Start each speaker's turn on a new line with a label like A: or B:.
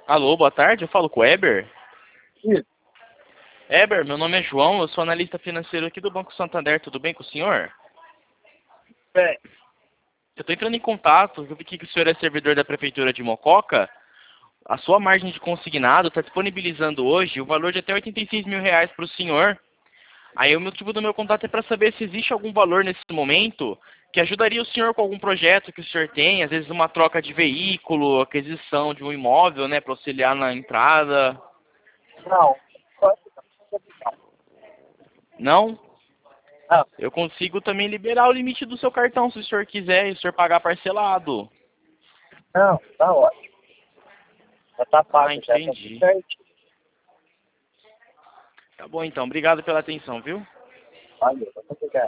A: Alô, boa tarde, eu falo com o Eber.
B: Isso.
A: Eber, meu nome é João, eu sou analista financeiro aqui do Banco Santander, tudo bem com o senhor?
B: Bem,
A: Eu estou entrando em contato, eu vi que o senhor é servidor da Prefeitura de Mococa. A sua margem de consignado está disponibilizando hoje o valor de até R$ 86.000 para o senhor. Aí o motivo do meu contato é para saber se existe algum valor nesse momento que ajudaria o senhor com algum projeto que o senhor tem, às vezes uma troca de veículo, aquisição de um imóvel, né, para auxiliar na entrada.
B: não.
A: Não?
B: Não,
A: Eu consigo também liberar o limite do seu cartão, se o senhor quiser, e o senhor pagar parcelado.
B: não, tá ótimo. Já tá
A: Ah,
B: pago, já tá tudo
A: entendi.
B: certinho.
A: Tá bom então, obrigado pela atenção, viu?
B: Valeu, muito obrigado.